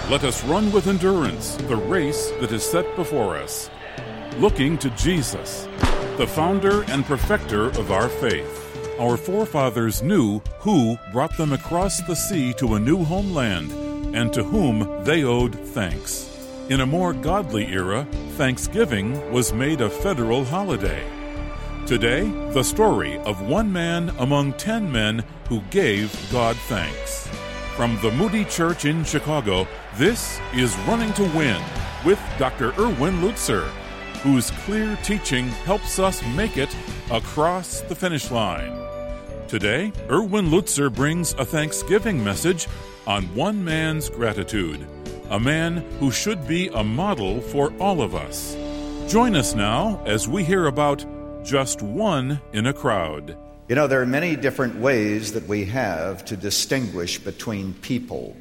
Let us run with endurance the race that is set before us, looking to Jesus, the founder and perfecter of our faith. Our forefathers knew who brought them across the sea to a new homeland and to whom they owed thanks. In a more godly era, Thanksgiving was made a federal holiday. Today, the story of one man among 10 men who gave God thanks. From the Moody Church in Chicago, this is Running to Win with Dr. Erwin Lutzer, whose clear teaching helps us make it across the finish line. Today, Erwin Lutzer brings a Thanksgiving message on one man's gratitude, a man who should be a model for all of us. Join us now as we hear about just one in a crowd. You know, there are many different ways that we have to distinguish between people.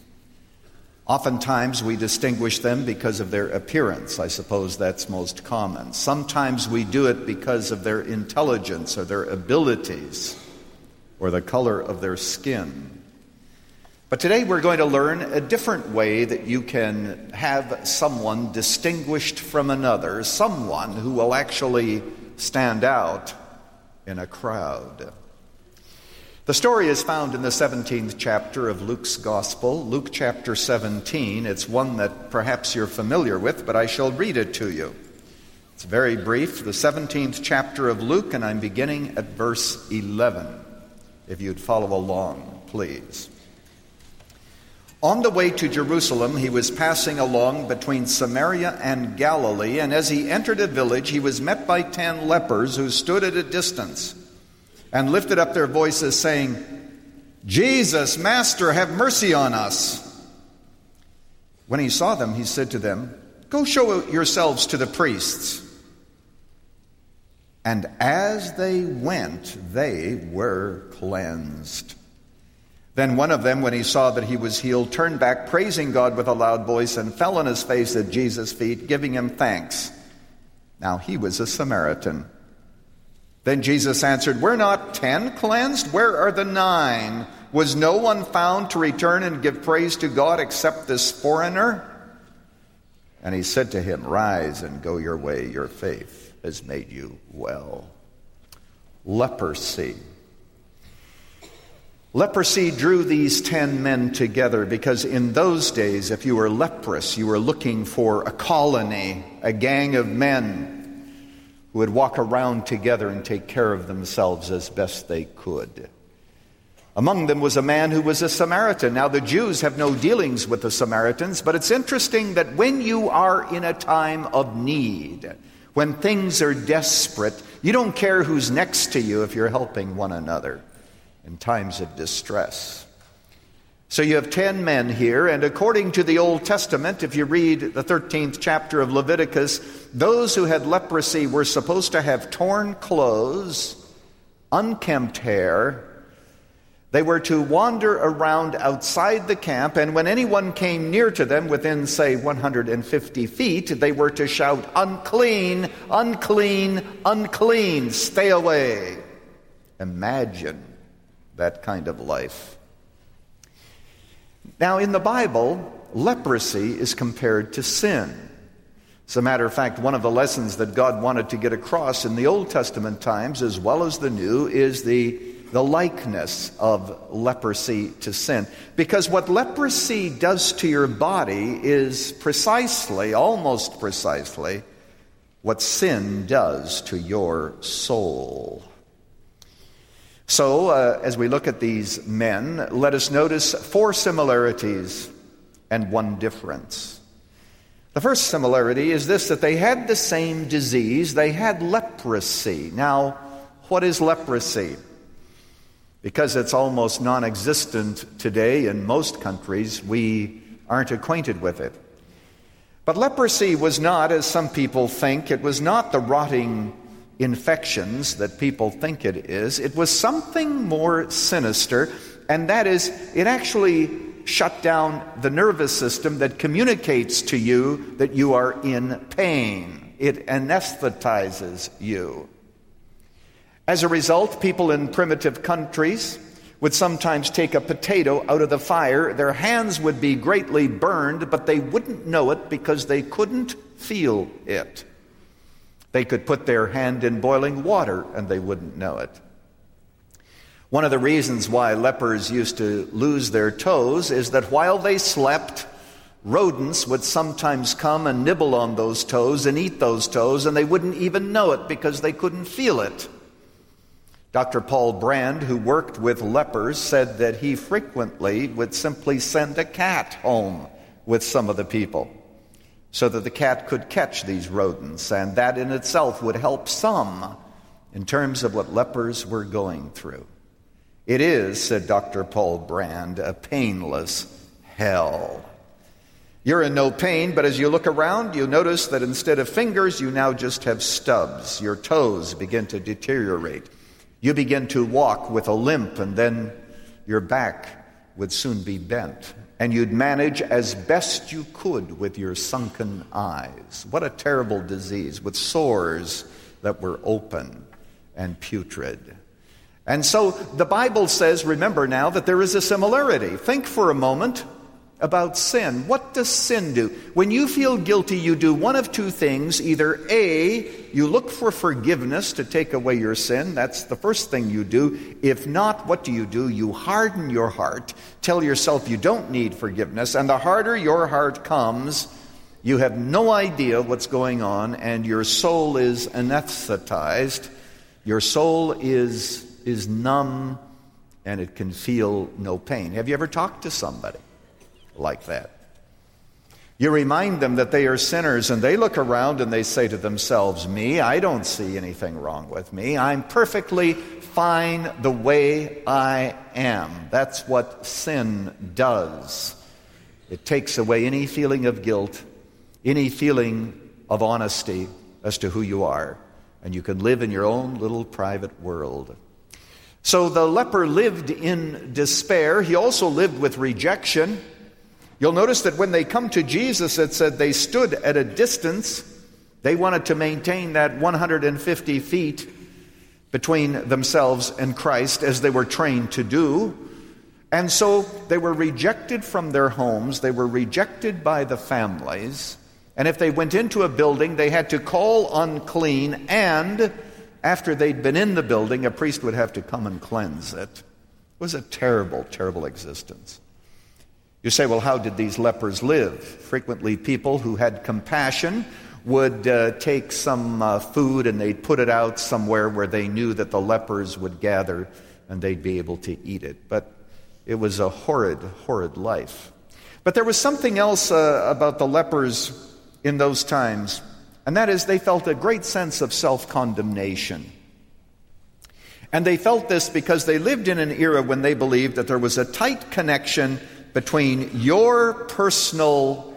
Oftentimes we distinguish them because of their appearance. I suppose that's most common. Sometimes we do it because of their intelligence or their abilities or the color of their skin. But today we're going to learn a different way that you can have someone distinguished from another, someone who will actually stand out in a crowd. The story is found in the 17th chapter of Luke's Gospel, Luke chapter 17. It's one that perhaps you're familiar with, but I shall read it to you. It's very brief, the 17th chapter of Luke, and I'm beginning at verse 11. If you'd follow along, please. On the way to Jerusalem, he was passing along between Samaria and Galilee, and as he entered a village, he was met by 10 lepers who stood at a distance and lifted up their voices, saying, "Jesus, Master, have mercy on us." When he saw them, he said to them, "Go show yourselves to the priests." And as they went, they were cleansed. Then one of them, when he saw that he was healed, turned back, praising God with a loud voice, and fell on his face at Jesus' feet, giving him thanks. Now he was a Samaritan. Then Jesus answered, "Were not 10 cleansed? Where are the 9? Was no one found to return and give praise to God except this foreigner?" And he said to him, "Rise and go your way. Your faith has made you well." Leprosy. Leprosy drew these 10 men together because in those days, if you were leprous, you were looking for a colony, a gang of men who would walk around together and take care of themselves as best they could. Among them was a man who was a Samaritan. Now, the Jews have no dealings with the Samaritans, but it's interesting that when you are in a time of need, when things are desperate, you don't care who's next to you if you're helping one another in times of distress. So you have 10 men here, and according to the Old Testament, if you read the 13th chapter of Leviticus, those who had leprosy were supposed to have torn clothes, unkempt hair. They were to wander around outside the camp, and when anyone came near to them within, say, 150 feet, they were to shout, "Unclean, unclean, unclean, stay away." Imagine that kind of life. Now, in the Bible, leprosy is compared to sin. As a matter of fact, one of the lessons that God wanted to get across in the Old Testament times, as well as the New, is the likeness of leprosy to sin. Because what leprosy does to your body is precisely, almost precisely, what sin does to your soul. So, as we look at these men, let us notice 4 similarities and 1 difference. The first similarity is this, that they had the same disease. They had leprosy. Now, what is leprosy? Because it's almost non-existent today in most countries, we aren't acquainted with it. But leprosy was not, as some people think, it was not the rotting infections that people think it is. It was something more sinister, and that is, it actually shut down the nervous system that communicates to you that you are in pain. It anesthetizes you. As a result, people in primitive countries would sometimes take a potato out of the fire. Their hands would be greatly burned, but they wouldn't know it because they couldn't feel it. They could put their hand in boiling water and they wouldn't know it. One of the reasons why lepers used to lose their toes is that while they slept, rodents would sometimes come and nibble on those toes and eat those toes, and they wouldn't even know it because they couldn't feel it. Dr. Paul Brand, who worked with lepers, said that he frequently would simply send a cat home with some of the people so that the cat could catch these rodents, and that in itself would help some in terms of what lepers were going through. It is, said Dr. Paul Brand, a painless hell. You're in no pain, but as you look around, you notice that instead of fingers, you now just have stubs. Your toes begin to deteriorate. You begin to walk with a limp, and then your back would soon be bent. And you'd manage as best you could with your sunken eyes. What a terrible disease, with sores that were open and putrid. And so the Bible says, remember now, that there is a similarity. Think for a moment about sin. What does sin do? When you feel guilty, you do one of two things. Either A, you look for forgiveness to take away your sin. That's the first thing you do. If not, what do? You harden your heart. Tell yourself you don't need forgiveness. And the harder your heart comes, you have no idea what's going on, and your soul is anesthetized. Your soul is numb, and it can feel no pain. Have you ever talked to somebody like that? You remind them that they are sinners, and they look around and they say to themselves, me, I don't see anything wrong with me. I'm perfectly fine the way I am. That's what sin does. It takes away any feeling of guilt, any feeling of honesty as to who you are, and you can live in your own little private world. So the leper lived in despair. He also lived with rejection. You'll notice that when they come to Jesus, it said they stood at a distance. They wanted to maintain that 150 feet between themselves and Christ, as they were trained to do. And so they were rejected from their homes. They were rejected by the families. And if they went into a building, they had to call unclean, and after they'd been in the building, a priest would have to come and cleanse it. It was a terrible, terrible existence. You say, well, how did these lepers live? Frequently, people who had compassion would take some food and they'd put it out somewhere where they knew that the lepers would gather and they'd be able to eat it. But it was a horrid, horrid life. But there was something else about the lepers in those times, and that is they felt a great sense of self-condemnation. And they felt this because they lived in an era when they believed that there was a tight connection between your personal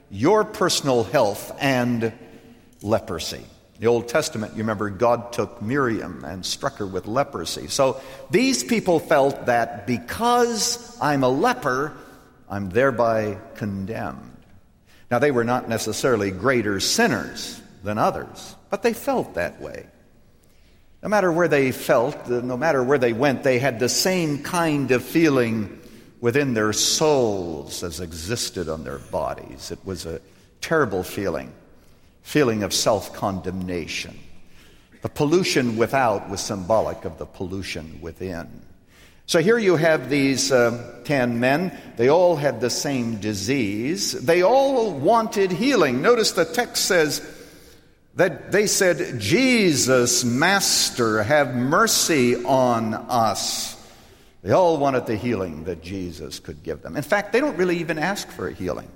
health and leprosy. The Old Testament, you remember, God took Miriam and struck her with leprosy. So these people felt that because I'm a leper, I'm thereby condemned. Now, they were not necessarily greater sinners than others, but they felt that way. No matter where they felt, no matter where they went, they had the same kind of feeling within their souls as existed on their bodies. It was a terrible feeling of self-condemnation. The pollution without was symbolic of the pollution within. So here you have these 10 men. They all had the same disease. They all wanted healing. Notice the text says that they said, Jesus, Master, have mercy on us. They all wanted the healing that Jesus could give them. In fact, they don't really even ask for a healing.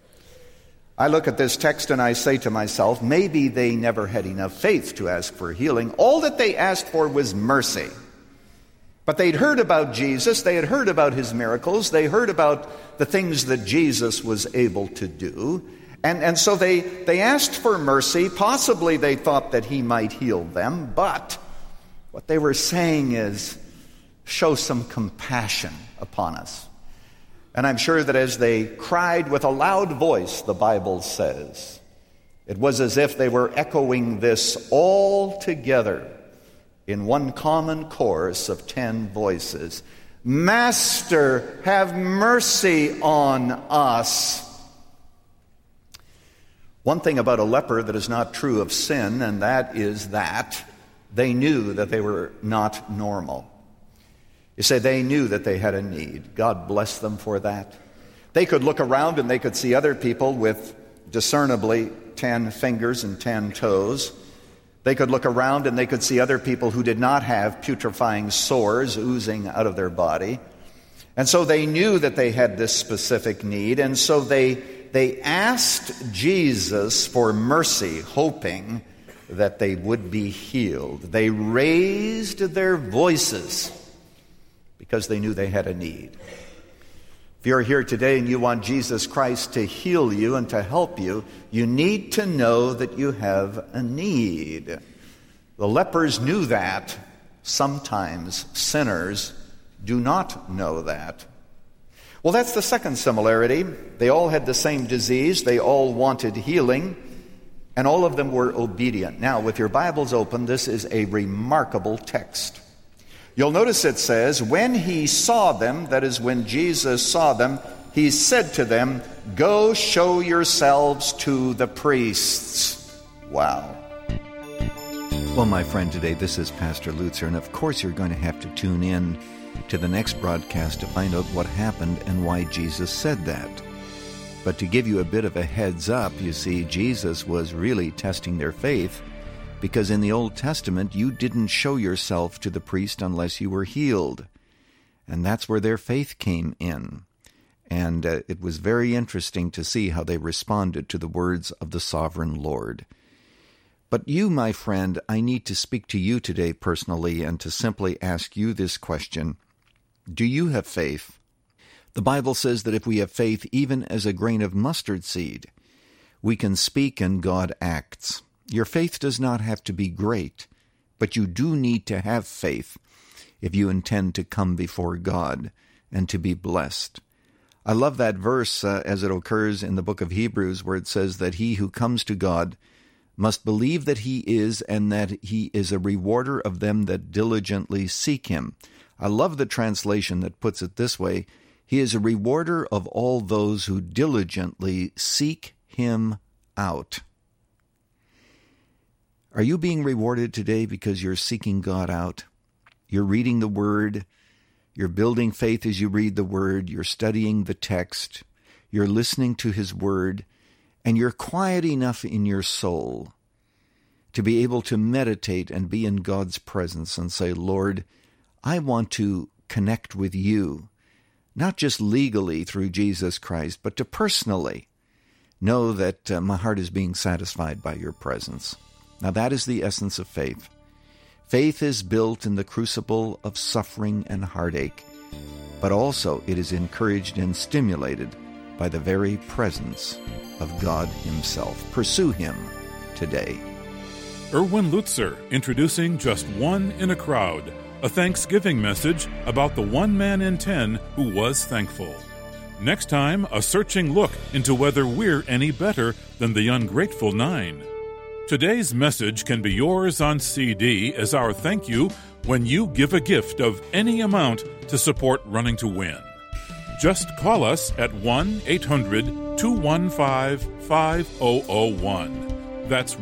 I look at this text and I say to myself, maybe they never had enough faith to ask for healing. All that they asked for was mercy. But they'd heard about Jesus, they had heard about his miracles, they heard about the things that Jesus was able to do. And so they asked for mercy. Possibly they thought that he might heal them. But what they were saying is, show some compassion upon us. And I'm sure that as they cried with a loud voice, the Bible says, it was as if they were echoing this all together in one common chorus of 10 voices. Master, have mercy on us. One thing about a leper that is not true of sin, and that is that they knew that they were not normal. You say they knew that they had a need. God bless them for that. They could look around and they could see other people with discernibly 10 fingers and 10 toes. They could look around and they could see other people who did not have putrefying sores oozing out of their body. And so they knew that they had this specific need, and so they asked Jesus for mercy, hoping that they would be healed. They raised their voices because they knew they had a need. If you're here today and you want Jesus Christ to heal you and to help you, you need to know that you have a need. The lepers knew that. Sometimes sinners do not know that. Well, that's the second similarity. They all had the same disease. They all wanted healing, and all of them were obedient. Now, with your Bibles open, this is a remarkable text. You'll notice it says, when he saw them, that is, when Jesus saw them, he said to them, "Go show yourselves to the priests." Wow. Well, my friend, today this is Pastor Lutzer, and of course you're going to have to tune in to the next broadcast to find out what happened and why Jesus said that. But to give you a bit of a heads up, you see, Jesus was really testing their faith, because in the Old Testament you didn't show yourself to the priest unless you were healed. And that's where their faith came in. And it was very interesting to see how they responded to the words of the sovereign Lord. But you, my friend, I need to speak to you today personally and to simply ask you this question. Do you have faith? The Bible says that if we have faith even as a grain of mustard seed, we can speak and God acts. Your faith does not have to be great, but you do need to have faith if you intend to come before God and to be blessed. I love that verse as it occurs in the book of Hebrews, where it says that he who comes to God must believe that he is, and that he is a rewarder of them that diligently seek him. I love the translation that puts it this way: he is a rewarder of all those who diligently seek him out. Are you being rewarded today because you're seeking God out? You're reading the Word. You're building faith as you read the Word. You're studying the text. You're listening to His Word. And you're quiet enough in your soul to be able to meditate and be in God's presence and say, Lord, I want to connect with you, not just legally through Jesus Christ, but to personally know that my heart is being satisfied by your presence. Now that is the essence of faith. Faith is built in the crucible of suffering and heartache, but also it is encouraged and stimulated by the very presence of God Himself. Pursue Him today. Erwin Lutzer introducing Just One in a Crowd, a Thanksgiving message about the 1 man in 10 who was thankful. Next time, a searching look into whether we're any better than the ungrateful 9. Today's message can be yours on CD as our thank you when you give a gift of any amount to support Running to Win. Just call us at 1-800-215-5001. That's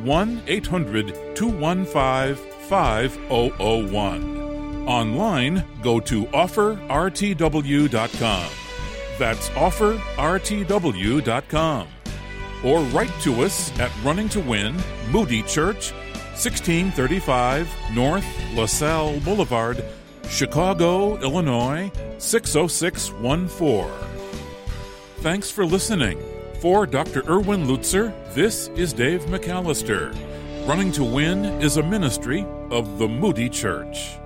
1-800-215-5001. Online, go to offerrtw.com. That's offerrtw.com. Or write to us at Running to Win, Moody Church, 1635 North LaSalle Boulevard, Chicago, Illinois, 60614. Thanks for listening. For Dr. Erwin Lutzer, this is Dave McAllister. Running to Win is a ministry of the Moody Church.